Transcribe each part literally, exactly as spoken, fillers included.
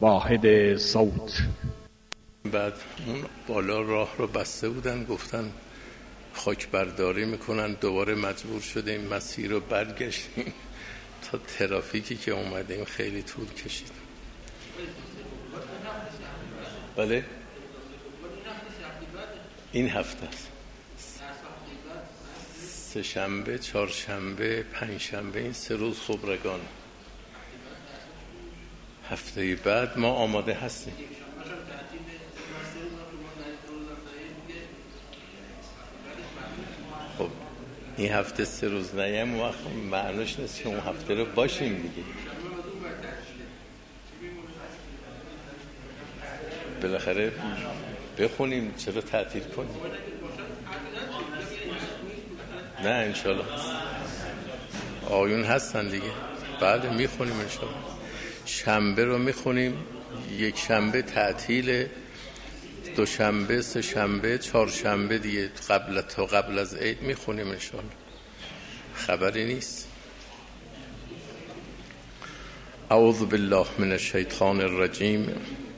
واحد صوت. بعد اون بالا راه رو بسته بودن، گفتن خاک برداری میکنن، دوباره مجبور شدیم مسیر رو برگشتیم تا ترافیکی که اومدیم خیلی طول کشید. بله این هفته است، سه شنبه، چهار شنبه، پنج شنبه، این سه روز خبرگان. هفته بعد ما آماده هستیم. خب این هفته سه روز نیم وقت معنوش نیست که اون هفته رو باشیم دیگه. بالاخره بخونیم، چرا تعطیل کنیم؟ نه انشالله آیون هستن دیگه. بله میخونیم انشالله. شنبه رو میخونیم، یک شنبه تعطیل، دو شنبه، سه شنبه، چهار شنبه دیگه قبل تا قبل از عید میخونیم انشالله. خبری نیست. اعوذ بالله من الشیطان الرجیم.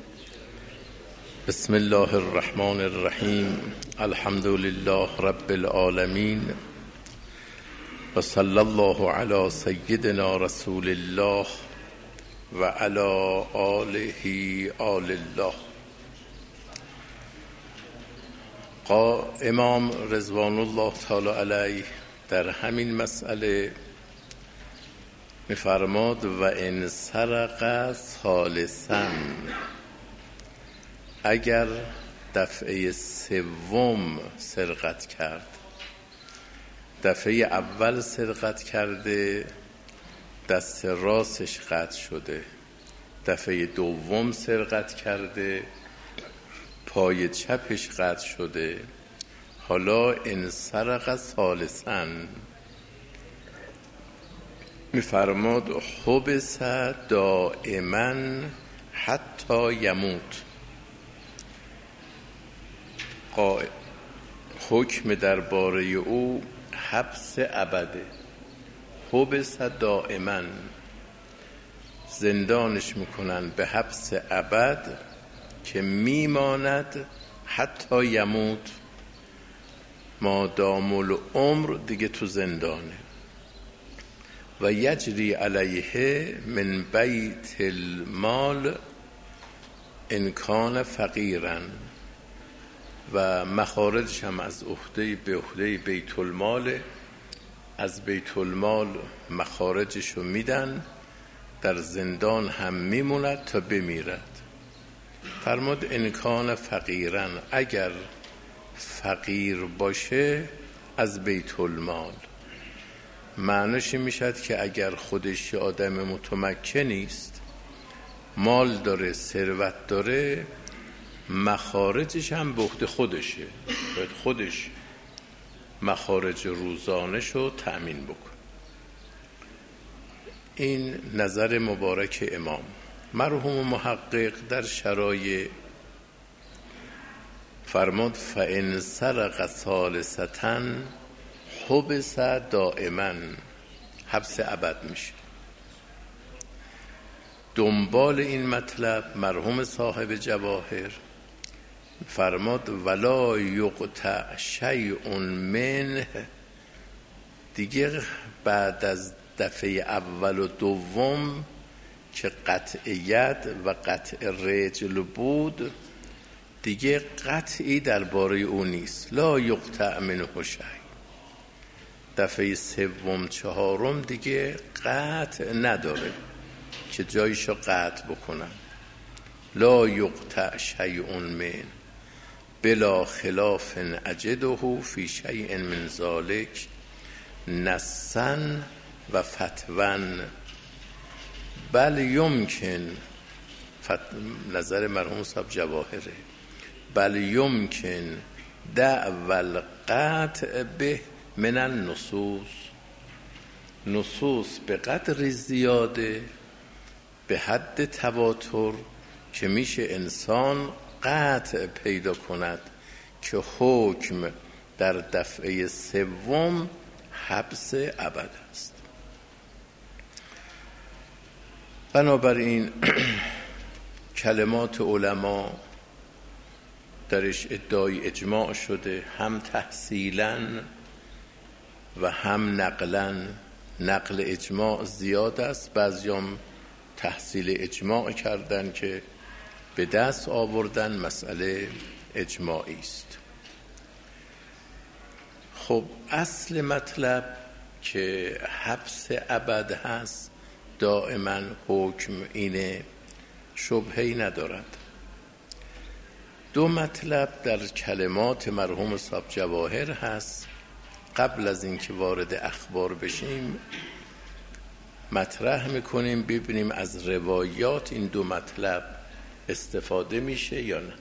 بسم الله الرحمن الرحیم. الحمد لله رب العالمین و صلی الله علی سیدنا رسول الله و علی آله آل الله. امام رضوان الله تعالی علیه در همین مسئله میفرماد و ان سرق ثالثا، اگر دفعه سوم سرقت کرد، دفعه اول سرقت کرده دست راستش قطع شده، دفعه دوم سرقت کرده پای چپش قطع شده، حالا ان سرق ثالثا میفرماد حبس دائما حتی یموت. حکم درباره او حبس ابده، حبس دائما، زندانش میکنن به حبس ابد که میماند حتی یموت، مادام العمر دیگه تو زندانه. و یجری علیه من بیت المال ان کان فقیرا، و مخارجش هم از عهده به عهده بیت المال، از بیت المال مخارجشو میدن، در زندان هم میموند تا بمیرد. فرمود ان کان فقیرا، اگر فقیر باشه از بیت المال. معنیش میشد که اگر خودش آدم متمکنی است، مال داره، ثروت داره، مخارجش هم به عهده خودشه، باید خودش مخارج روزانه‌شو تأمین بکن. این نظر مبارک امام. مرحوم محقق در شرایع فرمود فإن سرق ثالثة حبس دائما، حبس ابد میشه. دنبال این مطلب مرحوم صاحب جواهر فرمود ولا یقطع شیء منه، دیگه بعد از دفعه اول و دوم که قطع ید و قطع رجل بود، دیگه قطعی درباره او نیست. لا یقطع منه شیء. دفعه سوم چهارم دیگه قطع نداره که جایشو قطع بکنن. لا یقطع شیء من بلا خلاف اجده فی شیء من ذلک نصا و فتوا، بل یمکن، نظر مرحوم صاحب جواهره، بل یمکن دعو القطع به من النصوص، نصوص به قدر زیاده به حد تواتر که میشه انسان قطع پیدا کند که حکم در دفعه سوم حبس ابد است. کلمات علما درش ادعای اجماع شده، هم تحصیلاً و هم نقلاً. نقل اجماع زیاد است، بعضیام تحصیل اجماع کردن که به دست آوردن مسئله اجماعی است. خب اصل مطلب که حبس ابد هست دائما حکم اینه، شبهه‌ای ندارد. دو مطلب در کلمات مرحوم صاحب جواهر هست. قبل از اینکه وارد اخبار بشیم مطرح میکنیم ببینیم از روایات این دو مطلب استفاده میشه یا نه.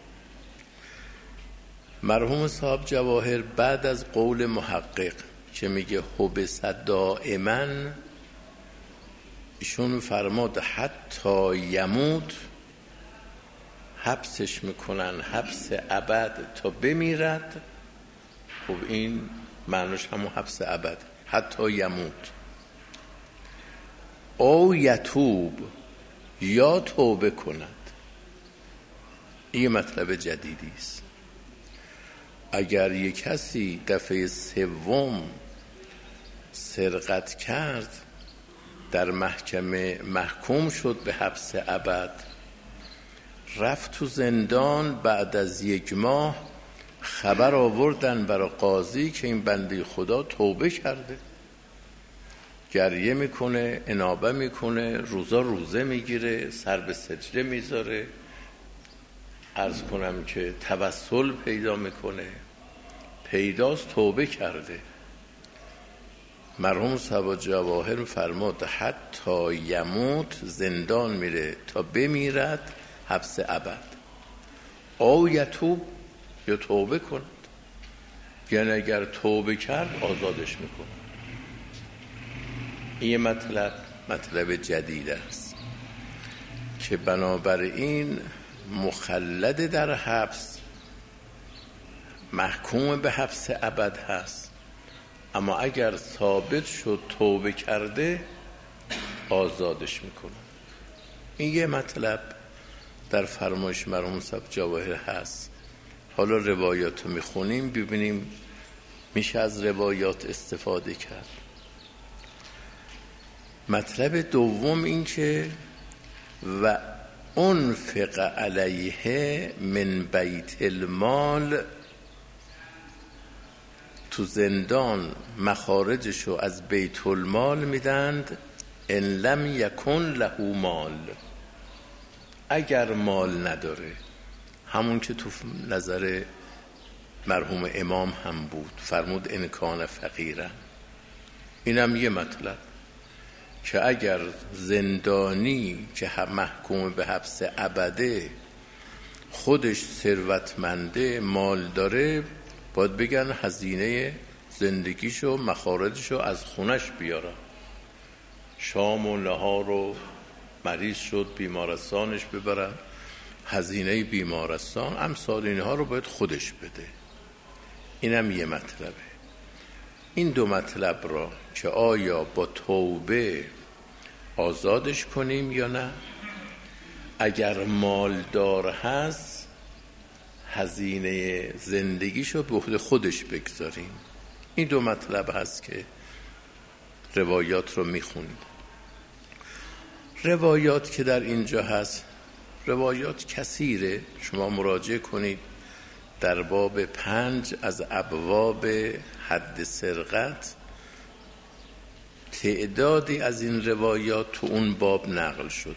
مرحوم صاحب جواهر بعد از قول محقق که میگه حبس دائما، ایشون فرماد حتی یموت، حبسش میکنن حبس ابد تا بمیرد. خب این معنیش همون حبس ابد، حتی یموت. او یتوب، یا توبه کند. این مطلب جدیدی است. اگر یک کسی دفعه سوم سرقت کرد، در محکمه محکوم شد به حبس ابد، رفت تو زندان، بعد از یک ماه خبر آوردن برای قاضی که این بنده خدا توبه کرده، گریه میکنه، انابه میکنه، روزا روزه میگیره، سر به سجده میذاره، عرض کنم که توسل پیدا میکنه، پیداست توبه کرده. مرحوم صاحب جواهر فرمود حتی یموت، زندان میره تا بمیرد، حبس ابد. او یتوب، یا توبه کند، یعنی اگر توبه کرد آزادش میکنه. این مطلب مطلب جدید است که بنابراین مخلد در حبس محکوم به حبس ابد هست، اما اگر ثابت شد توبه کرده آزادش میکنه. این یه مطلب در فرمایش مرحوم صاحب جواهر هست. حالا روایات رو میخونیم ببینیم میشه از روایات استفاده کرد. مطلب دوم این که و انفق علیه من بیت المال، تو زندان مخارجشو از بیت المال میدند، ان لم یکن له مال، اگر مال نداره. همون که تو نظر مرحوم امام هم بود، فرمود ان کان فقیرا. اینم یه مطلب که اگر زندانی که محکوم به حبس ابده خودش ثروتمنده، مال داره، باید بگن هزینه زندگیشو مخارجشو از خونش بیاره. شام و نهار و مریض شد بیمارستانش ببرن، هزینه بیمارستان، امثال اینها رو باید خودش بده. اینم یه مطلبه. این دو مطلب را که آیا با توبه آزادش کنیم یا نه، اگر مالدار هست هزینه زندگیشو به عهده خودش بگذاریم. این دو مطلب هست که روایات رو میخونید. روایات که در اینجا هست روایات کثیره، شما مراجعه کنید در باب پنج از ابواب حد سرقت، تعدادی از این روایات تو اون باب نقل شده.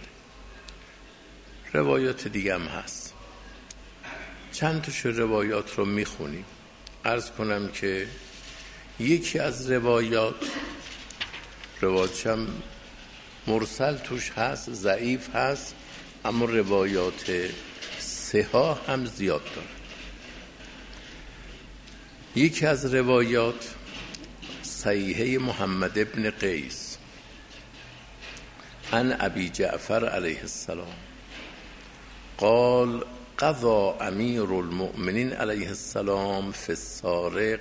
روایات دیگه هم هست، چند تاشو روایات رو میخونیم. عرض کنم که یکی از روایات روایاتشم مرسل توش هست، ضعیف هست، اما روایات صحاح هم زیاد داره. یکی از روایات صحیحه محمد ابن قیس عن ابی جعفر علیه السلام قال قضى امیر المؤمنین علیه السلام فی السارق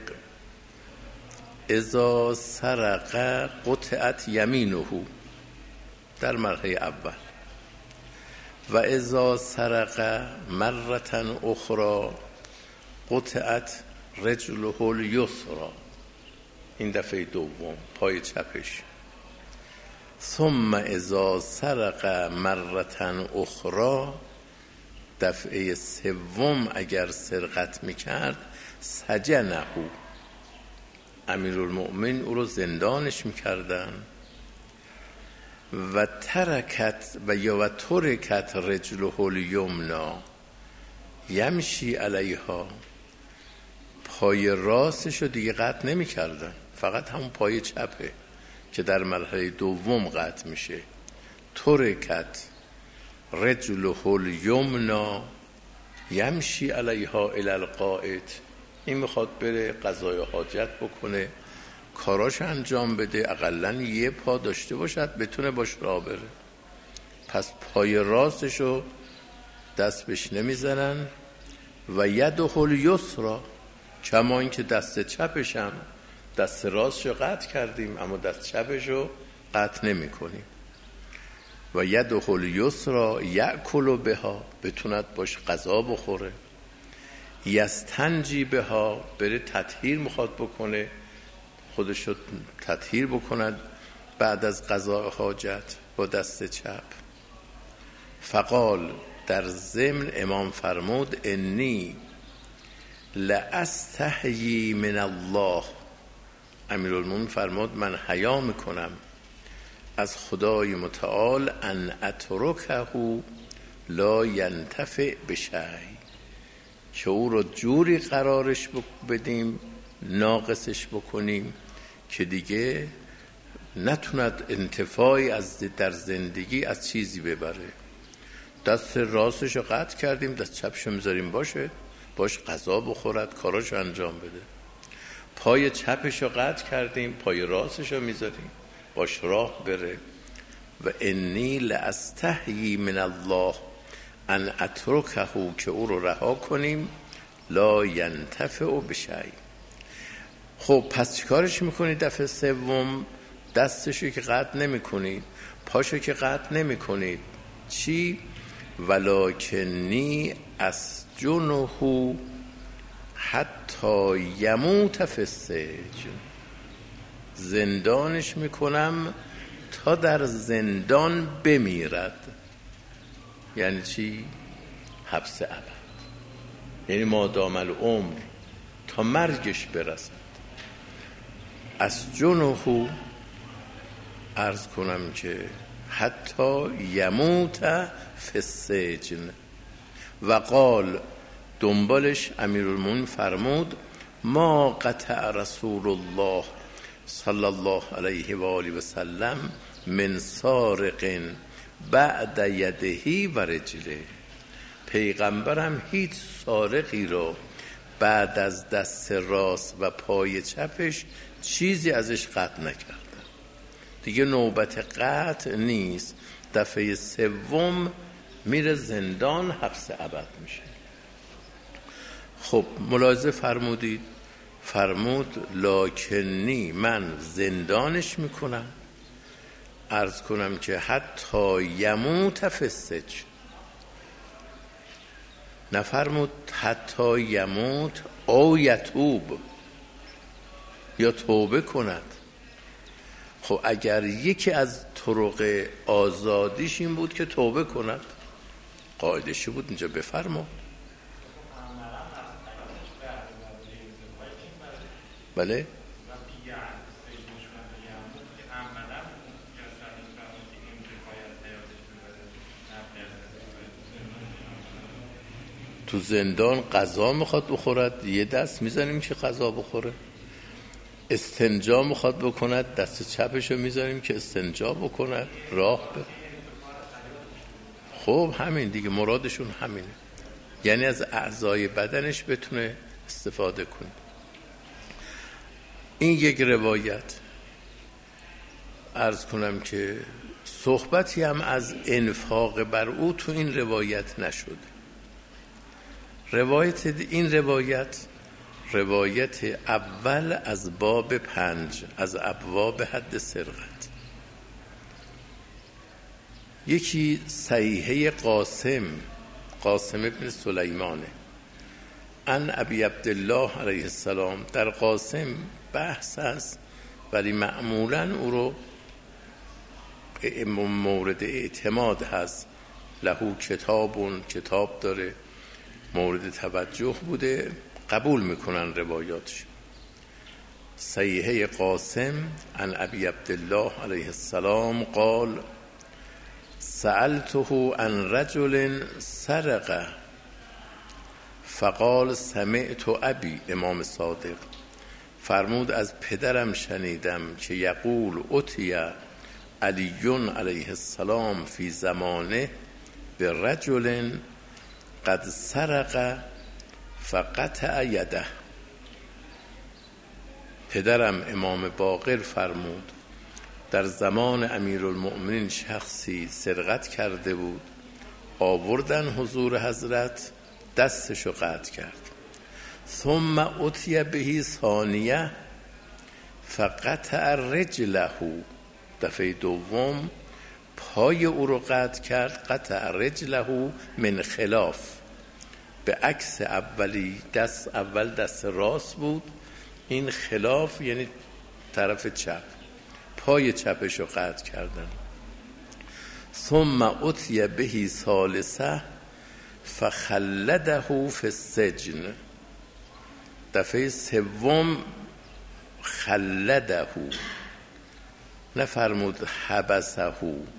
اذا سرق قطعت یمینه. در مرحله اول و اذا سرق مرة اخرى قطعت رجله الیسری، این دفعه دوم پای چپش. ثم اذا سرق مرة اخرى، دفعه سوم اگر سرقت میکرد سجنه، امیرالمؤمنین او رو زندانش میکردن. و ترکت و یا و ترکت رجله الیمنا یمشی علیها، پای راستش رو دیگه قطع نمی کردن، فقط همون پای چپه که در مرحله دوم قطع میشه. ترکت رجله الیمنا یمشی علیها الی القائد، این میخواد بره قضای حاجت بکنه، کاراش انجام بده، اقلن یه پا داشته باشد بتونه باش راه بره. پس پای راستشو دست بهش نمیزنن. و یده الیسری، کما این که دست چپشم، دست راستشو قطع کردیم اما دست چپشو قطع نمی کنیم. و یده الیسری یأکل بها، بتوند باش غذا بخوره. یستنجی بها، بره تطهیر میخواد بکنه، خودشو تطهیر بکند بعد از قضاء حاجت با دست چپ. فقال، در ضمن امام فرمود انی لاستحیی من الله، امیرالمومنین فرمود من حیا میکنم از خدای متعال ان اترکه لا ینتفع بشیء، که او رو جوری قرارش بدیم، ناقصش بکنیم که دیگه نتوند انتفاعی از در زندگی از چیزی ببره. دست راستش رو قطع کردیم، دست چپش رو میذاریم باشه باش غذا بخورد، کاراشو انجام بده. پای چپش رو قطع کردیم، پای راستش رو میذاریم باش راه بره. و انی لاستحیی من الله ان اترکه، که او رو رها کنیم، لا ینتفع بشیء. خب پس چیکارش میکنید؟ دفعه سوم دستشو که قطع نمی کنید، پاشو که قطع نمی کنید، چی؟ ولکنی اسجنه حتی یموت فی السجن، زندانش میکنم تا در زندان بمیرد. یعنی چی؟ حبس ابد، یعنی مادام العمر، تا مرگش برسد. اسجنه، عرض کنم که حتی یموت فی السجن. و قال، دنبالش امیرالمومنین فرمود ما قطع رسول الله صلی الله علیه و آله و سلم من سارق بعد یده و رجله، پیغمبرم هیچ سارقی رو بعد از دست راست و پای چپش چیزی ازش قطع نکردن. دیگه نوبت قطع نیست، دفعه سوم میره زندان، حبس ابد میشه. خب ملاحظه فرمودید، فرمود لکنی، من زندانش میکنم، عرض کنم که حتی یموت فی السجن، نفرمود حتی یموت او یتوب، یا توبه کند. خب اگر یکی از طرق آزادیش این بود که توبه کند، قاعدشی بود اینجا بفرما. بله تو زندان غذا میخواد بخورد، یه دست میزنیم که غذا بخوره. استنجا میخواد بکند، دست چپشو میذاریم که استنجا بکند، راه بره. خب همین دیگه، مرادشون همینه، یعنی از اعضای بدنش بتونه استفاده کنه. این یک روایت. عرض کنم که صحبتی هم از انفاق بر او تو این روایت نشده. روایت این روایت روایت اول از باب پنج از ابواب حد سرقت. یکی صحیحه قاسم قاسم ابن سلیمانه، ان ابی عبدالله علیه السلام. در قاسم بحث است ولی معمولا او رو مورد اعتماد هست، لهو کتابون، کتاب داره، مورد توجه بوده، قبول میکنن روایاتش. صحیحه قاسم عن ابی عبدالله علیه السلام قال سألته عن رجل سرق فقال سمعت ابی. امام صادق فرمود از پدرم شنیدم که یقول اتی علی علیه السلام فی زمانه به رجل قد سرق فقطع یده. پدرم امام باقر فرمود در زمان امیرالمؤمنین شخصی سرقت کرده بود، آوردن حضور حضرت، دستشو قطع کرد. ثم اتی بهی ثانیه فقطع رجله. دفعه دوم پای او رو قطع کرد، قطع رجله من خلاف، به عکس اولی. دست اول دست راست بود، این خلاف یعنی طرف چپ، پای چپش رو قطع کردن. ثم اتی بهی ثالثه فخلده فی السجن. دفعه سوم خلده، نفرمود حبسه،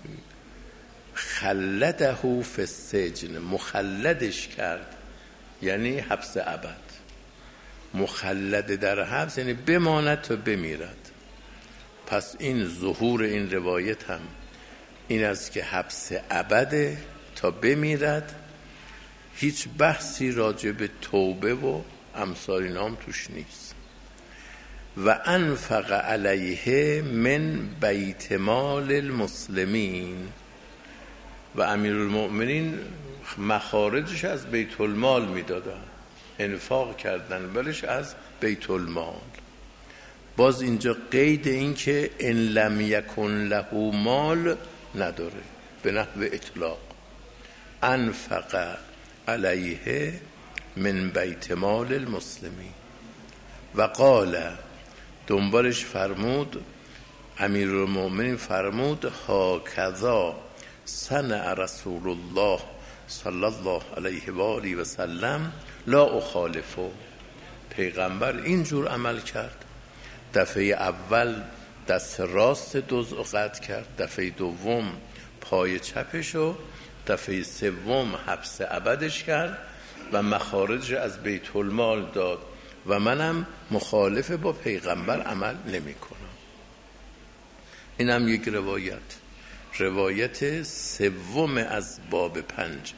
خلده فی السجن، مخلدش کرد یعنی حبس ابد. مخلد در حبس یعنی بماند تا بمیرد. پس این ظهور این روایت هم این است که حبس ابد تا بمیرد. هیچ بحثی راجع به توبه و امثال اینا هم توش نیست. و انفق علیه من بیت مال المسلمین. و امیرالمؤمنین مخارجش از بیت المال میدادن، انفاق کردن بلش از بیت المال. باز اینجا قید این که ان لم یکن له مال نداره، به نحو اطلاق. انفق علیه من بیت مال المسلمین. و قال، دنبالش فرمود امیرالمؤمنین فرمود هاکذا صنع رسول الله صلی الله علیه و آله و سلم لا اخالفه. پیغمبر اینجور عمل کرد. دفعه اول دست راست دزد قطع کرد، دفعه دوم پای چپشو، دفعه سوم حبس ابدش کرد و مخارج از بیت المال داد. و منم مخالف با پیغمبر عمل نمی کنم. اینم یک روایت، روایت سوم از باب پنج.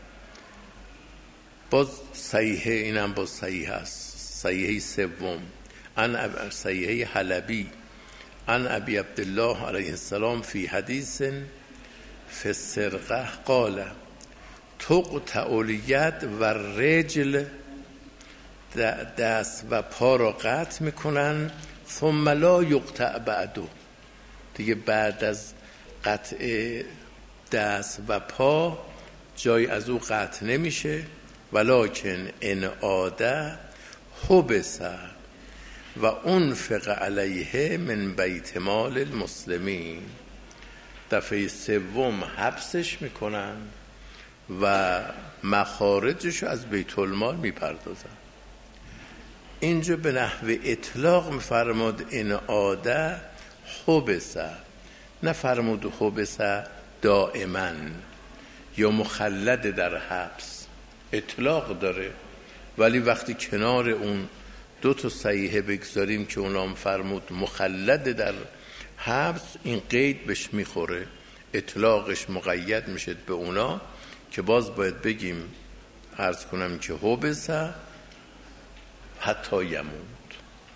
باز صحیحه، اینم باز صحیح است. صحیحه سوم ان صحیحه حلبی ان ابی عبدالله علیه السلام فی حدیث فی السرقه قال تقطع الید و رجل. دست و پا را قطع میکنن، ثم لا یقطع بعدو. دیگه بعد از قطع دست و پا جای از او قطع نمیشه. ولکن ان عاده حبس و انفق علیه من بیت مال المسلمین. دفعه سوم حبسش میکنن و مخارجش از بیت المال میپردازن. اینجا به نحو اطلاق میفرماد ان عاده حبس، نفرمود حبس دائما یا مخلد در حبس. اطلاق داره، ولی وقتی کنار اون دو تا صحیحه بگذاریم که اونام فرمود مخلد در حبس، این قید بهش میخوره، اطلاقش مقید میشه به اونا که باز باید بگیم عرض کنم که حبس حتی یموت.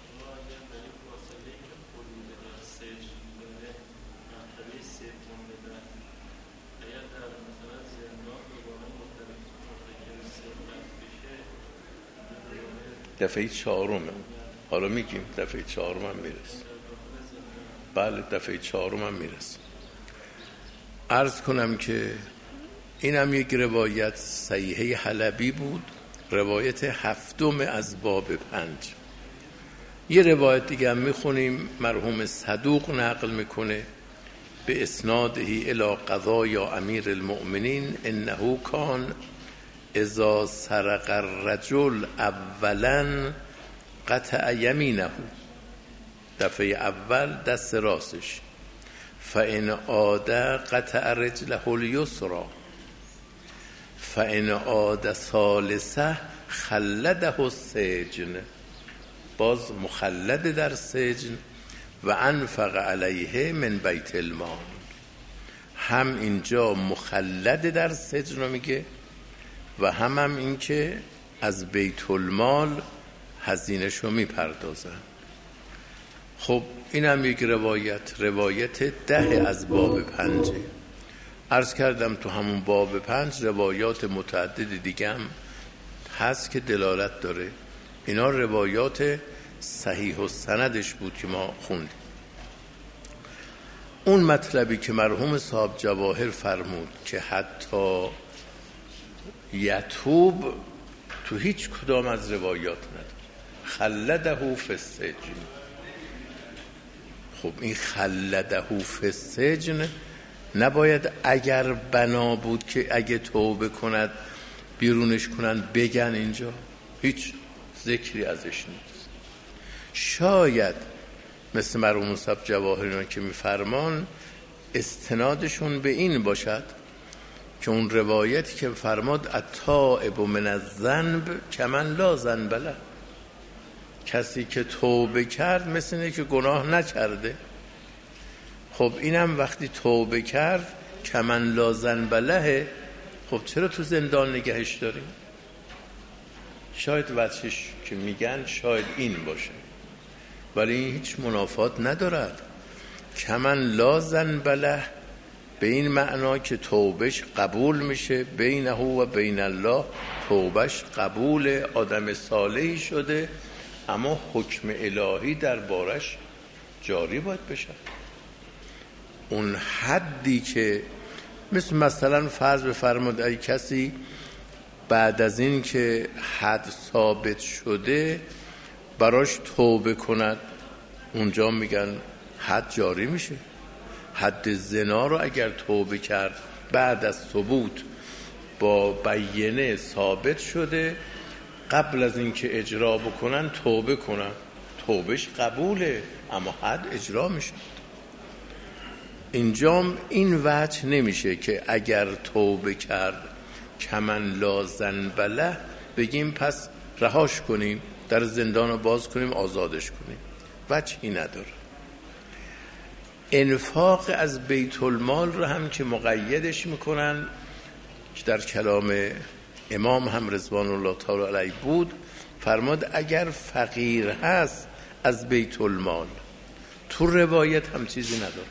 دفعه چهارمه، حالا میگیم دفعه چهارم هم میرسه. بله دفعه چهارم هم میرسه. عرض کنم که این هم یک روایت صحیحه حلبی بود، روایت هفتم از باب پنج. یه روایت دیگه هم میخونیم، مرحوم صدوق نقل میکنه به اسناده الی قضای امیر المؤمنین انه کان اذا سرق الرجل اولا قطع یمینه، دفعه اول دست راستش، فان عاد قطع رجله الیسری، فان عاد ثالثه خلده السجن، باز مخلد در سجن، و انفق علیه من بیت المال. هم اینجا مخلد در سجن رو میگه و هم هم این که از بیت المال هزینه‌ش رو میپردازن. خب این هم یک روایت، روایت ده از باب پنجه. عرض کردم تو همون باب پنج روایات متعدد دیگه هم هست که دلالت داره. اینا روایات صحیح و سندش بود که ما خوندیم. اون مطلبی که مرحوم صاحب جواهر فرمود که حتی یتوب تو هیچ کدام از روایات نداره، خلده فی السجن. خب این خلده فی السجن نباید اگر بنا بود که اگه توبه کند بیرونش کنن بگن، اینجا هیچ ذکری ازش نیست. شاید مثل مرحوم صاحب جواهریان که میفرمان استنادشون به این باشد که اون روایتی که فرماد التائب من الذنب کمن لا ذنب له، کسی که توبه کرد مثل اینه که گناه نکرده. خب اینم وقتی توبه کرد کمن لا ذنب له، خب چرا تو زندان نگهش داریم؟ شاید وجهش که میگن شاید این باشه، ولی این هیچ منافات ندارد. کمن لا ذنب له به این معنا که توبهش قبول میشه، بینه و بین الله توبهش قبول، آدم صالحی شده، اما حکم الهی در بارش جاری باید بشه. اون حدی که مثل مثلا فرض بفرماد ای کسی بعد از این که حد ثابت شده براش توبه کند، اونجا میگن حد جاری میشه. حد زنا رو اگر توبه کرد بعد از ثبوت با بیینه ثابت شده، قبل از اینکه اجرا بکنن توبه کنن، توبهش قبوله اما حد اجرا میشه. اینجام این وجه نمیشه که اگر توبه کرد کمن لا ذنب له بگیم پس رهاش کنیم، در زندان رو باز کنیم، آزادش کنیم. وجهی نداره. انفاق از بیت المال رو هم که مقیدش میکنن که در کلام امام هم رضوان الله تعالی علیه بود، فرماد اگر فقیر هست از بیت المال. تو روایت هم چیزی نداره.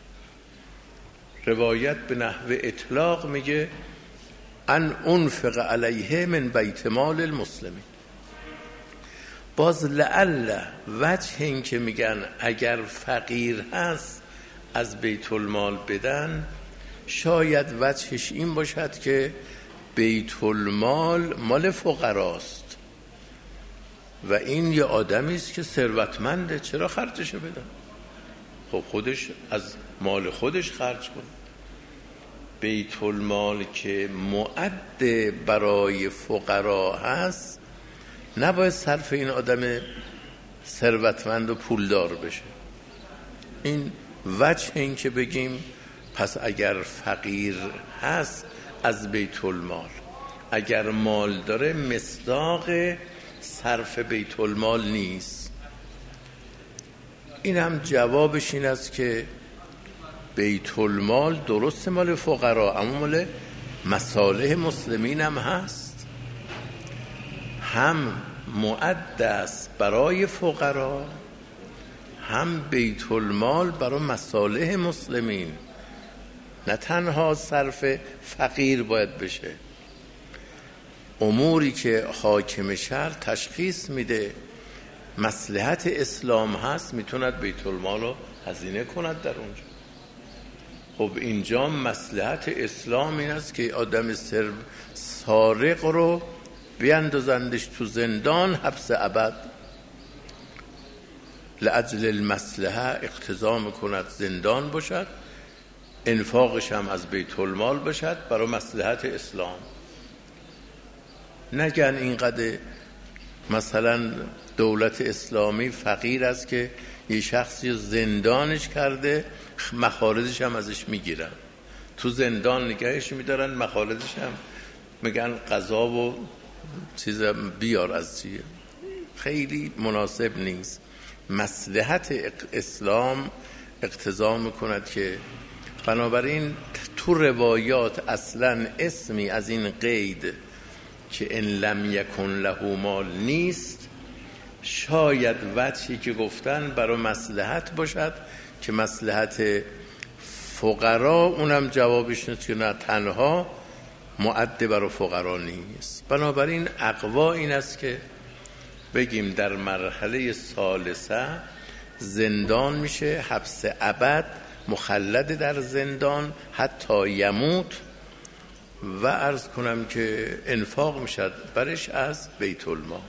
روایت به نحو اطلاق میگه ان انفق علیه من بیت مال المسلمین. باز لعل وجه این که میگن اگر فقیر هست از بیت المال بدن، شاید وجهش این باشد که بیت المال مال فقراست و این یه آدمی است که ثروتمنده، چرا خرجش بدن؟ خب خودش از مال خودش خرج کن. بیت المال که معد برای فقرا هست نباید صرف این آدم ثروتمند و پولدار بشه. این وجه این که بگیم پس اگر فقیر هست از بیت المال، اگر مال داره مصداق صرف بیت المال نیست. این هم جوابش این است که بیت المال درست مال فقرا اما مال مصالح مسلمین هم هست، هم معد است برای فقرا، هم بیت المال برای مصالح مسلمین، نه تنها صرف فقیر باید بشه. اموری که حاکم شهر تشخیص میده مصلحت اسلام هست، میتوند بیت المال رو هزینه کند در اونجا. خب اینجا مصلحت اسلام این است که آدم سر سارق رو بیندازندش تو زندان حبس ابد، لأجل المصلحه اقتضا میکند زندان باشد، انفاقش هم از بیت المال باشد برای مصلحت اسلام. نگن اینقدر مثلا دولت اسلامی فقیر است که یه شخصی زندانش کرده مخارجش هم ازش میگیرن، تو زندان نگهش میدارن، مخارجش هم میگن غذا و چیز بیار از چیه. خیلی مناسب نیست. مصلحت اسلام اقتضا میکند که بنابراین تو روایات اصلا اسمی از این قید که ان لم یکن له مال نیست، شاید وجهی که گفتن برای مصلحت باشد که مصلحت فقرا، اونم جوابش نیست که نه تنها معد برای فقرا نیست. بنابراین اقوا این است که بگیم در مرحله ثالثه زندان میشه، حبس ابد، مخلد در زندان حتی یموت، و عرض کنم که انفاق میشد برش از بیت المال.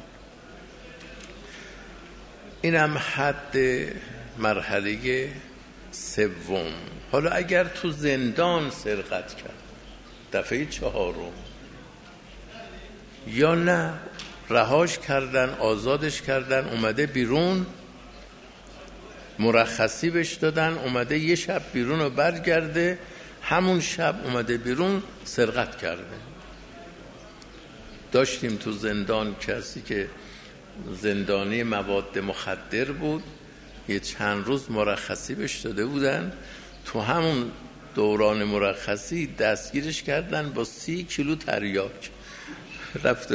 اینم حد مرحله سوم. حالا اگر تو زندان سرقت کرد دفعه چهارم، یا نه رهاش کردن، آزادش کردن، اومده بیرون، مرخصی بهش دادن، اومده یه شب بیرون رو برگرده، همون شب اومده بیرون سرقت کرده. داشتیم تو زندان کسی که زندانی مواد مخدر بود، یه چند روز مرخصی بهش داده بودن، تو همون دوران مرخصی دستگیرش کردن با سی کیلو تریاک. رفته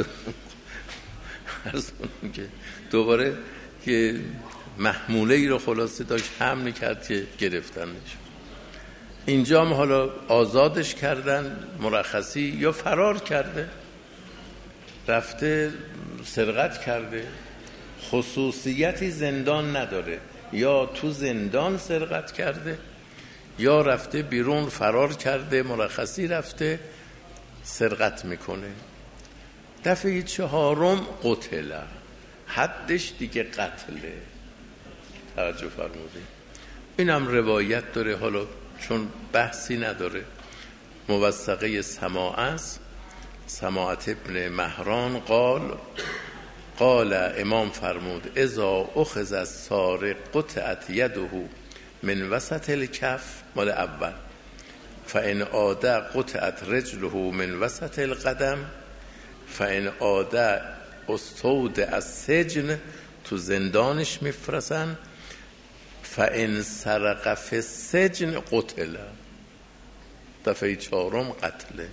که دوباره که محموله ای رو خلاصه داشت حمل کرد که گرفتنش. اینجا هم حالا آزادش کردن، مرخصی، یا فرار کرده رفته سرقت کرده، خصوصیتی زندان نداره، یا تو زندان سرقت کرده یا رفته بیرون فرار کرده، مرخصی رفته سرقت میکنه. دفعه چهارم قتله، حدش دیگه قتله. توجه فرمودید. اینم روایت داره، حالا چون بحثی نداره، موثقه سماع است. سماعت ابن مهران قال قال امام فرمود اذا اخذ السارق قطعت یده من وسط الکف، مال اول، فان عاد قطعت رجله من وسط القدم، فان عاد استود از سجن، تو زندانش میفرسن، فان سرق فی السجن قتل. دفعه چهارم قتله.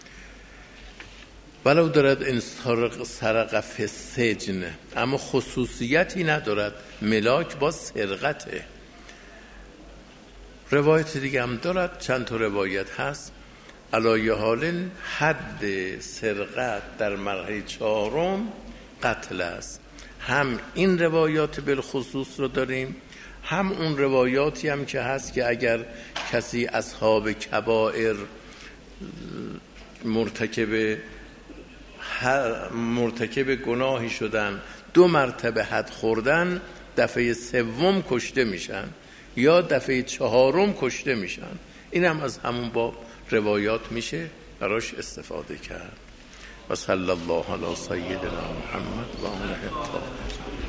ولو دارد این سرق فی السجن، اما خصوصیتی ندارد، ملاک با سرقته. روایت دیگه هم دارد، چند تا روایت هست. علایه حال حد سرقت در مرحله چهارم قتل است. هم این روایات بالخصوص رو داریم، هم اون روایاتی هم که هست که اگر کسی اصحاب کبائر مرتکب مرتکب گناهی شدن، دو مرتبه حد خوردن، دفعه سوم کشته میشن یا دفعه چهارم کشته میشن. این هم از همون باب روایات میشه براش استفاده کرد. و صلی الله علی سیدنا محمد و آله الطاهرین.